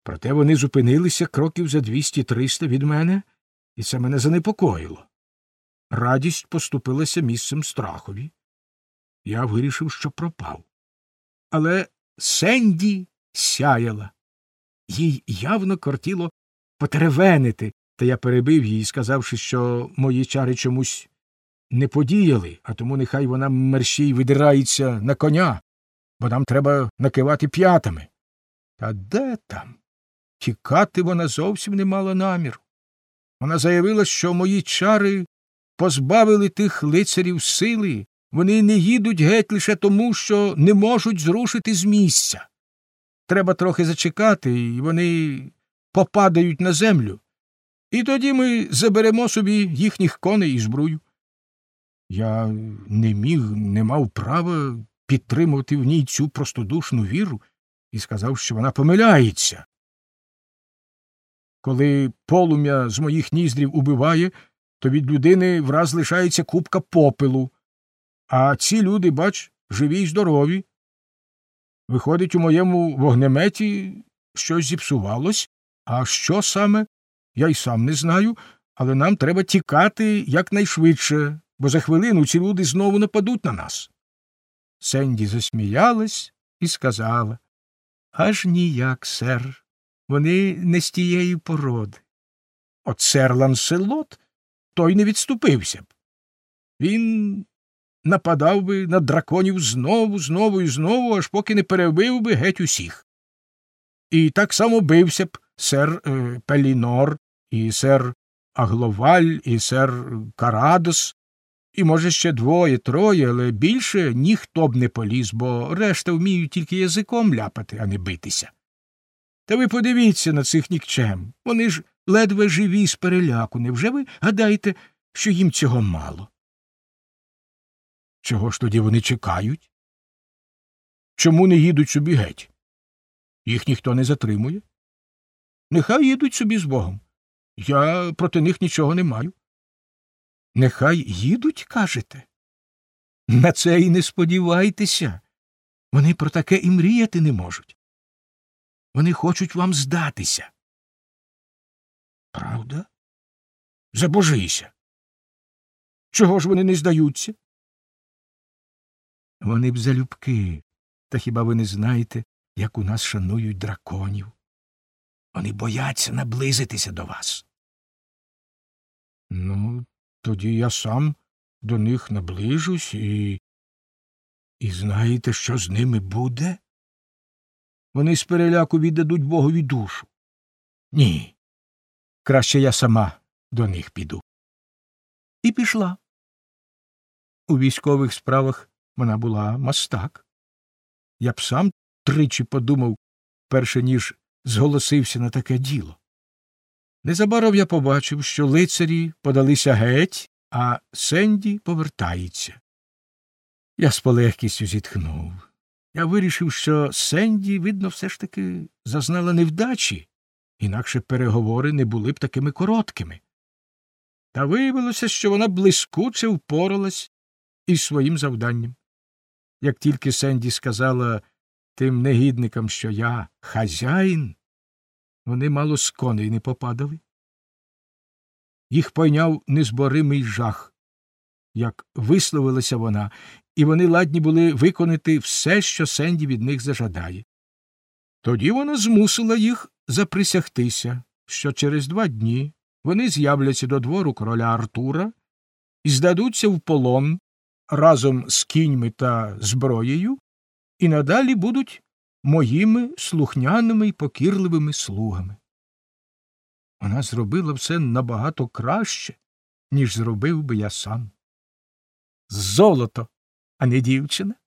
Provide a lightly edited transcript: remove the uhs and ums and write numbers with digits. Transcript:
Проте вони зупинилися кроків за 200-300 від мене, і це мене занепокоїло. Радість поступилася місцем страхові. Я вирішив, що пропав. Але Сенді сяяла. Їй явно кортіло потеревенити, та я перебив її, сказавши, що мої чари чомусь не подіяли, а тому нехай вона мерщій видирається на коня, бо нам треба накивати п'ятами. Та де там? Тікати вона зовсім не мала наміру. Вона заявила, що мої чари позбавили тих лицарів сили, вони не їдуть геть лише тому, що не можуть зрушити з місця. Треба трохи зачекати, і вони попадають на землю. І тоді ми заберемо собі їхніх коней і збрую. Я не мав права підтримувати в ній цю простодушну віру і сказав, що вона помиляється. Коли полум'я з моїх ніздрів убиває, то від людини враз лишається купка попелу, а ці люди, бач, живі й здорові. Виходить, у моєму вогнеметі щось зіпсувалось, а що саме, я й сам не знаю, але нам треба тікати якнайшвидше, бо за хвилину ці люди знову нападуть на нас. Сенді засміялась і сказала: «Аж ніяк, сер, вони не з тієї породи. От сер Ланселот, той не відступився б. Він нападав би на драконів знову і знову, аж поки не перебив би геть усіх. І так само бився б сер Пелінор, і сер Агловаль, і сер Карадос, і, може, ще двоє-троє, але більше ніхто б не поліз, бо решта вміють тільки язиком ляпати, а не битися. Та ви подивіться на цих нікчем, вони ж ледве живі з переляку, невже ви гадаєте, що їм цього мало? Чого ж тоді вони чекають? Чому не їдуть собі геть? Їх ніхто не затримує. Нехай їдуть собі з Богом. Я проти них нічого не маю. Нехай їдуть, кажете? На це і не сподівайтеся. Вони про таке і мріяти не можуть. Вони хочуть вам здатися. Правда? Забожися. Чого ж вони не здаються? Вони б залюбки. Та хіба ви не знаєте, як у нас шанують драконів? Вони бояться наблизитися до вас. Ну, тоді я сам до них наближусь і знаєте, що з ними буде? Вони з переляку віддадуть Богові душу. Ні, краще я сама до них піду. І пішла. У військових справах вона була мастак. Я б сам тричі подумав, перше ніж зголосився на таке діло. Незабаром я побачив, що лицарі подалися геть, а Сенді повертається. Я з полегкістю зітхнув. Я вирішив, що Сенді, видно, все ж таки зазнала невдачі, інакше переговори не були б такими короткими. Та виявилося, що вона блискуче впоралась із своїм завданням. Як тільки Сенді сказала тим негідникам, що я хазяїн, вони мало з коней не попадали. Їх пойняв незборимий жах, як висловилася вона, і вони ладні були виконати все, що Сенді від них зажадає. Тоді вона змусила їх заприсягтися, що через 2 дні вони з'являться до двору короля Артура і здадуться в полон разом з кіньми та зброєю, і надалі будуть моїми слухняними й покірливими слугами. Вона зробила все набагато краще, ніж зробив би я сам. Золото, а не дівчина.